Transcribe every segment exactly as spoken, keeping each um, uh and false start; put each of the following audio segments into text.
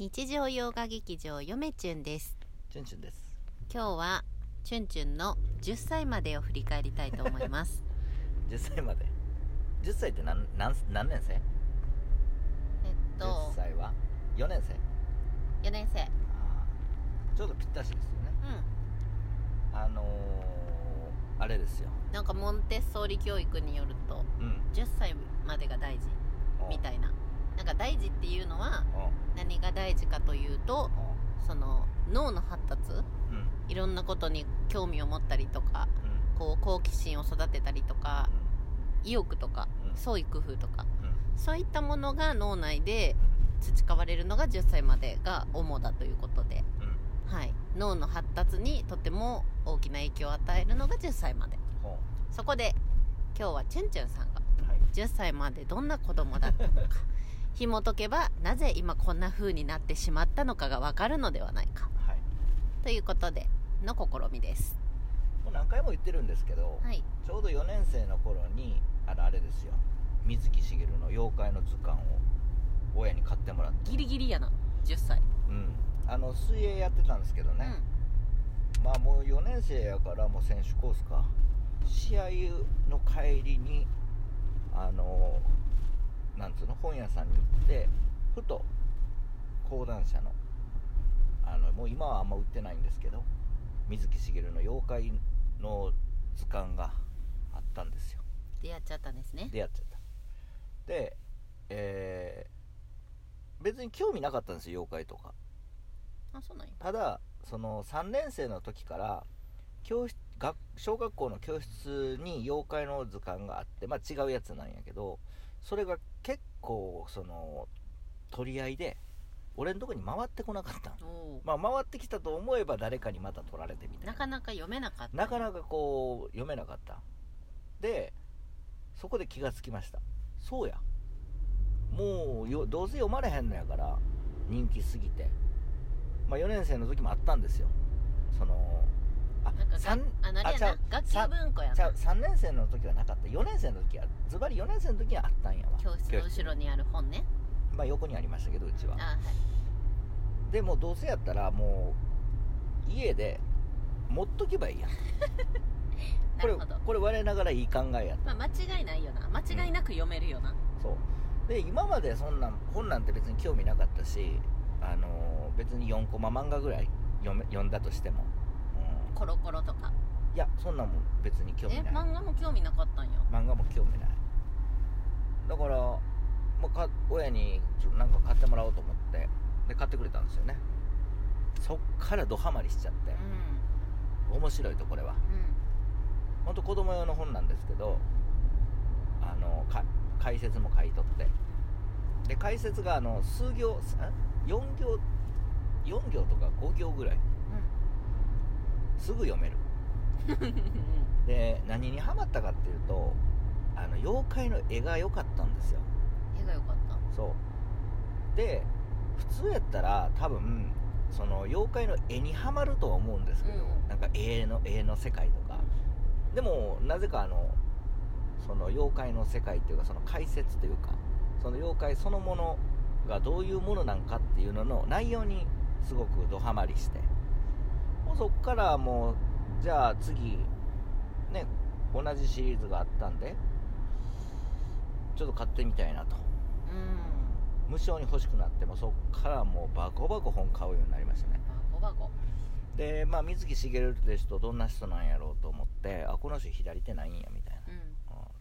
日常洋画劇場よめちゅんです。 チュンチュンです。 今日はチュンチュンのじゅっさいまでを振り返りたいと思いますじゅっさいまでじゅっさいって何、何、何年生？ えっとじゅっさいはよねん生。 よねん生。 あちょうどぴったしですよね。 うんあのー、あれですよ。 なんかモンテッソーリ教育によるとうんじゅっさいまでが大事みたいな。なんか大事っていうのは何が大事かというと、その脳の発達、 うんいろんなことに興味を持ったりとか、 うんこう好奇心を育てたりとか、意欲とか、 うん創意工夫とか、 うんそういったものが脳内で培われるのがじゅっさいまでが主だということで、 うんはい、脳の発達にとても大きな影響を与えるのがじゅっさいまで。 ほそこで今日はチュンチュンさんがうはいじゅっさいまでどんな子供だったのか紐解けばなぜ今こんな風になってしまったのかがわかるのではないかはいということでの試みです。 もう何回も言ってるんですけど、 はい、 ちょうどよねん生の頃にあのあれですよ、水木しげるの妖怪の図鑑を親に買ってもらって、 ギリギリやなじゅっさい。 うんあの水泳やってたんですけどね、まあもうよねん生やからもう選手コースか、試合の帰りにあのなんつうの本屋さんに行って、ふと講談社のあのもう今はあんま売ってないんですけど、水木しげるの妖怪の図鑑があったんですよ。 出会っちゃったんですね。 出会っちゃった。で、えー、別に興味なかったんですよ、妖怪とか。 あ、そうなんや。 ただそのさんねん生の時から教室学小学校の教室に妖怪の図鑑があって、まあ違うやつなんやけど、それが結構その取り合いで俺のとこに回ってこなかった。 おまあ回ってきたと思えば誰かにまた取られてみたいな、 なかなか読めなかった。 なかなかこう読めなかった。でそこで気がつきました。そうや、もうよどうせ読まれへんのやから人気すぎて、まあよねん生の時もあったんですよ。そのあなんかさんあ何やな、学級文庫やな。 さんねん生の時はなかった。よねん生の時はズバリよねん生の時はあったんやわ。 教室の後ろにある本ね。 まあ横にありましたけど、うちは。 あ、はい。 でもどうせやったらもう家で持っとけばいいやんなるほど。 これこれ我ながらいい考えやった。 まあ間違いないよな。間違いなく読めるよな。 そうで今までそんなん本なんて別に興味なかったし、あのー別によんコマ漫画ぐらい読め読んだとしても、うん、 コロコロとか。 いやそんなんも別に興味え、 ない。 漫画も興味なかったんや。 漫画も興味ない。だから、まあ、か親にちょっとなんか買ってもらおうと思ってで買ってくれたんですよね。そっからドハマりしちゃって、 う面白いとこれはんうん本当子供用の本なんですけど、あのか解説も書いとって、で解説があの数行よん行よん行とかご行ぐらいすぐ読めるで何にハマったかっていうと、あの妖怪の絵が良かったんですよ。 絵が良かった。 そうで普通やったら多分その妖怪の絵にはまるとは思うんですけど、 うんなんか絵の絵の世界とか、でもなぜかあのその妖怪の世界っていうか、その解説というか、その妖怪そのものがどういうものなんかっていうのの内容にすごくドハマりして、もうそっからもうじゃあ次ね同じシリーズがあったんでちょっと買ってみたいなと、 うん。 無償に欲しくなって、もうそっからもうバコバコ本買うようになりましたね。 バコバコ。 でまあ水木しげるって人どんな人なんやろうと思って、あこの人左手ないんやみたいな、 うん。 うん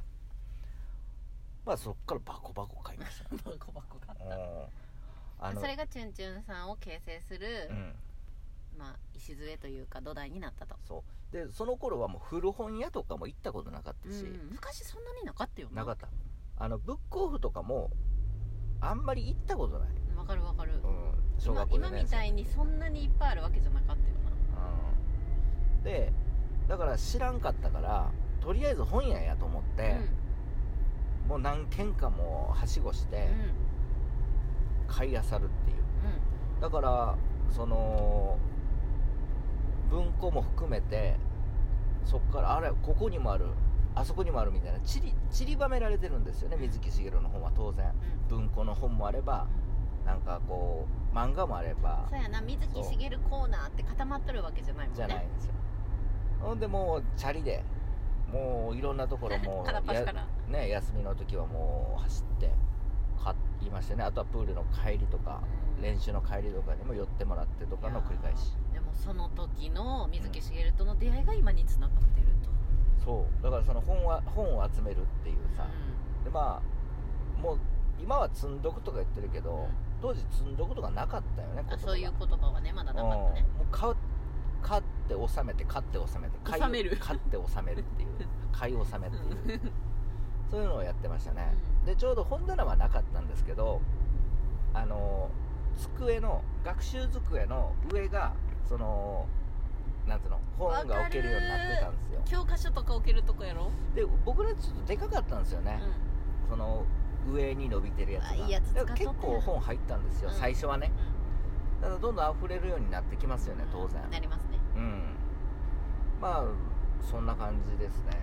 まあそっからバコバコ買いましたねバコバコ買った。 うんあのそれがチュンチュンさんを形成する、 うんまあ礎というか土台になったと。 そうでその頃はもう古本屋とかも行ったことなかったし、 うん、昔そんなになかったよな。 なかった。あのブックオフとかもあんまり行ったことない。 わかるわかる、 うん小学校今、今みたいにそんなにいっぱいあるわけじゃなかったようんでだから知らんかったから、とりあえず本屋やと思って、 な。 もう何軒かもはしごしてうんうん買い漁るっていう。 うんだからその文庫も含めてそっからあれここにもあるあそこにもあるみたいなちり散りばめられてるんですよね。水木しげるの本は当然文庫の本もあれば、なんかこ漫画もあれば、 そうやな、水木しげるコーナーって固まっとるわけじゃないもんね。 じゃないんですよ。ほんでもうチャリでもういろんなところも片っ端からね、休みの時はもう走って買いましたね。あとはプールの帰りとか、うん、練習の帰りとかにも寄ってもらってとかの繰り返し。 でもその時の水木しげるとの出会いが今につながってると、 うん、そうだからその本は本を集めるっていうさ、うん、でまあもう今は積んどくとか言ってるけど、うん、当時積んどくとかなかったよね。 あ、そういう言葉はねまだなかったね。 うん、もう買う買って収めて買って収めて買収める買って収めるっていう買い収めっていうそういうのをやってましたね、うん、でちょうど本棚はなかったんですけど、あの机の学習机の上がそのなんつうの本が置けるようになってたんですよ。 教科書とか置けるとこやろ。 で僕らちょっとでかかったんですよね、うん、その上に伸びてるやつが。 いいやつ使っとって結構本入ったんですよ、うん、最初はね、うん、だからどんどん溢れるようになってきますよね、当然。 なりますね。 うん、まあそんな感じですね。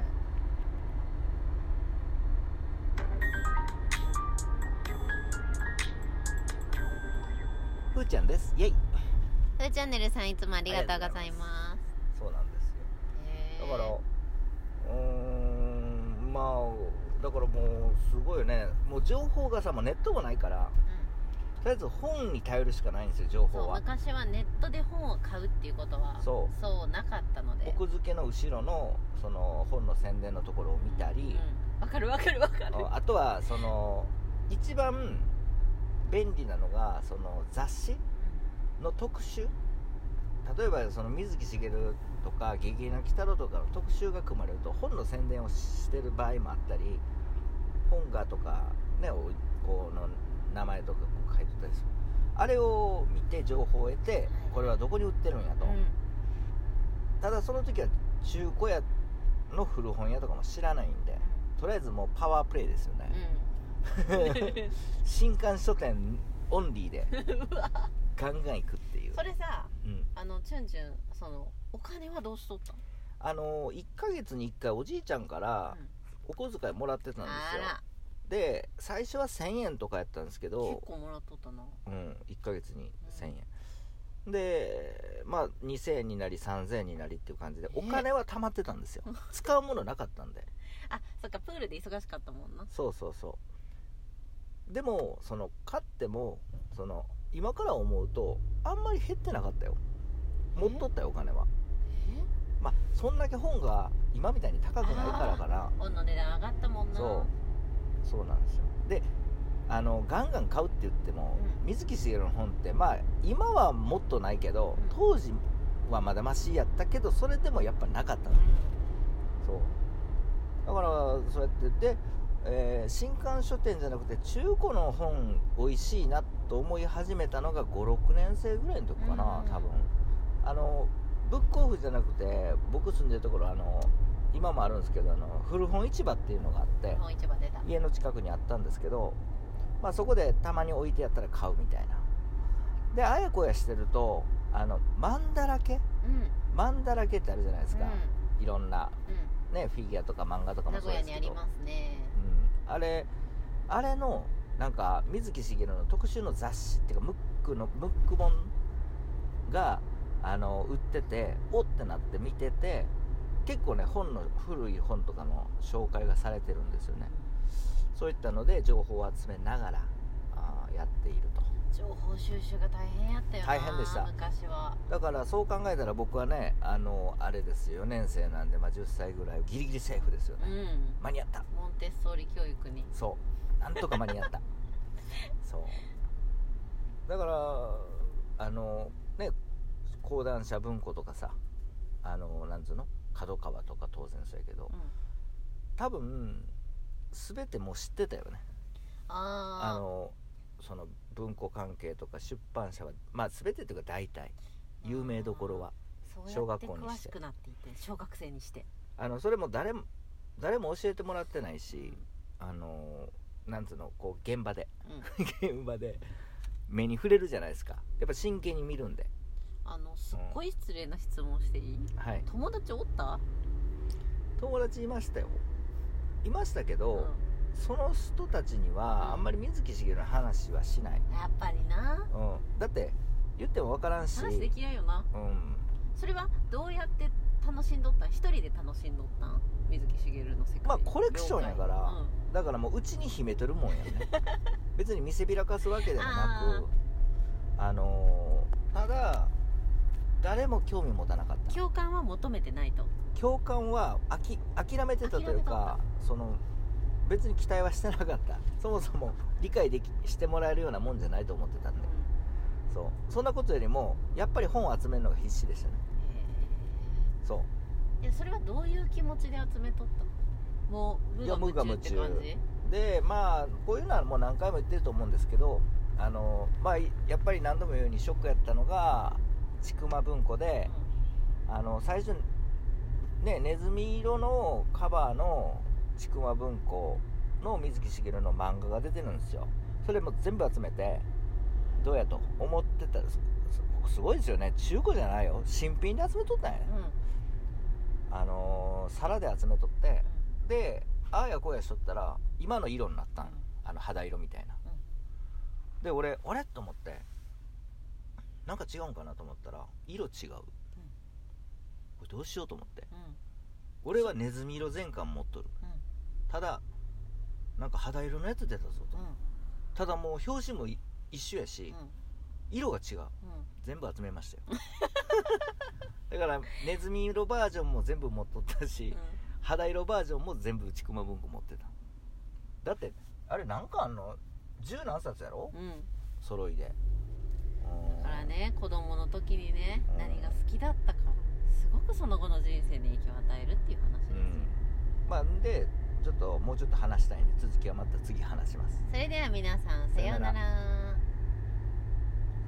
ふーちゃんです。イェイ。 ふーチャンネルさんいつもありがとうございます。 そうなんですよ。だからうーんまあだからもうすごいね、もう情報がさ、もうネットもないから、とりあえず本に頼るしかないんですよ、情報は。 そう、昔はネットで本を買うっていうことはそうそうなかったので、 奥付けの後ろのその本の宣伝のところを見たり、わ、 うん、かるわかるわかる。 あとはその一番便利なのがその雑誌の特集、例えばその水木しげるとかゲゲゲの鬼太郎とかの特集が組まれると本の宣伝をしてる場合もあったり、本画とかねこの名前とかこう書いてたりする。あれを見て情報を得て、これはどこに売ってるんやと、うん、ただその時は中古屋の古本屋とかも知らないんで、うん、とりあえずもうパワープレイですよね、うん、新刊書店オンリーでガンガン行くっていう。 それさ、うん、あのチュンチュンそのお金はどうしとったの？ あのいっかげつにいっかいおじいちゃんからお小遣いもらってたんですよ、うん、で最初はせんえんとかやったんですけど、 結構もらっとったな。 うん、いっかげつにせんえん、うん、でまあにせんえんになりさんぜんえんになりっていう感じでお金は貯まってたんですよ。使うものなかったんで。 あ、そっか、プールで忙しかったもんな。 そうそうそう。でもその買ってもその今から思うとあんまり減ってなかったよ。持っとったよお金は。えまあそんだけ本が今みたいに高くないからかな。 本の値段上がったもんな。 そうそうなんですよ。であのガンガン買うって言っても、うん、水木しげるの本ってまあ今はもっとないけど、うん、当時はまだマシやったけどそれでもやっぱなかったの、うん、そうだからそうやって言って、えー、新刊書店じゃなくて中古の本美味しいなと思い始めたのがごろくねん生ぐらいの時かな、多分。あのブックオフじゃなくて僕住んでるところあの今もあるんですけどあの古本市場っていうのがあって本市場出た家の近くにあったんですけど、まあ、そこでたまに置いてやったら買うみたいな。であやこやしてるとあのマンだらけ、うん、マンだらけってあるじゃないですか、うん、いろんな、うんね、フィギュアとか漫画とかもそうですけど名古屋にありますね、うん、あれあれのなんか水木しげるの特集の雑誌っていうかムックのムック本があの売ってておってなって見てて、結構ね本の古い本とかの紹介がされてるんですよね。そういったので情報を集めながらあやっていると。 情報収集が大変やったよな。 大変でした。 昔は。だからそう考えたら僕はねあのあれですよよねん生なんで、まあ、じゅっさいぐらいギリギリセーフですよね、うん、間に合った。 モンテッソーリ教育にそうなんとか間に合ったそうだからあのね講談社文庫とかさあのなんつうの角川とか当然そうやけど、うん、多分全てもう知ってたよね。 ああのその文庫関係とか出版社はまあ全てというか大体有名どころは小学校にして詳しくなっていて小学生にしてあのそれも誰も誰も教えてもらってないし、うん、あのなんつうのこう現場で、うん、現場で目に触れるじゃないですか。やっぱ真剣に見るんで。 あのすっごい失礼な質問していい、うん、はい、友達おった？ 友達いましたよ。いましたけど、うん、その人たちにはあんまり水木しげるの話はしない。 やっぱりな、 うん、だってって言っても分からんし、 話できないよな。 うん、 それはどうやって楽しんどったん？一人で楽しんどったん？水木しげるの世界。 まあコレクションやから、 うん、 だからもううちに秘めとるもんやね別に見せびらかすわけでもなく、あ、あのー、ただ誰も興味持たなかった。 共感は求めてないと。 共感はあき諦めてたというか、その別に期待はしてなかった。そもそも理解できしてもらえるようなもんじゃないと思ってたんで、うん、そうそんなことよりもやっぱり本を集めるのが必死でしたね。そういやそれはどういう気持ちで集めとったの？もう無我夢中って感じで、まあこういうのはもう何回も言ってると思うんですけど、あのまあやっぱり何度も言うようにショックやったのがちくま文庫で、うん、あの最初ねネズミ色のカバーのちくま文庫の水木しげるの漫画が出てるんですよ。それも全部集めてどうやと思ってたら す, すごいですよね。中古じゃないよ、新品で集めとったんや、うん、あのー、皿で集めとって、うん、でああやこうやしとったら今の色になったん、うん、あの肌色みたいな、うん、で俺あれと思ってなんか違うんかなと思ったら色違う、うん、これどうしようと思って、うん、俺はネズミ色全巻持っとる、うん、ただなんか肌色のやつ出たぞと、うん、ただもう表紙も一緒やし、うん、色が違う、うん、全部集めましたよだからネズミ色バージョンも全部持っとったし、うん、肌色バージョンも全部ちくま文庫持ってた。だってあれなんかあんの十何冊やろ、うん、揃いで。 だからね子供の時にね、うん、何が好きだったかすごくその後の人生に影響を与えるっていう話ですよ、 うん、まあでちょっともうちょっと話したいんで続きはまた次話します。 それでは皆さんさようなら。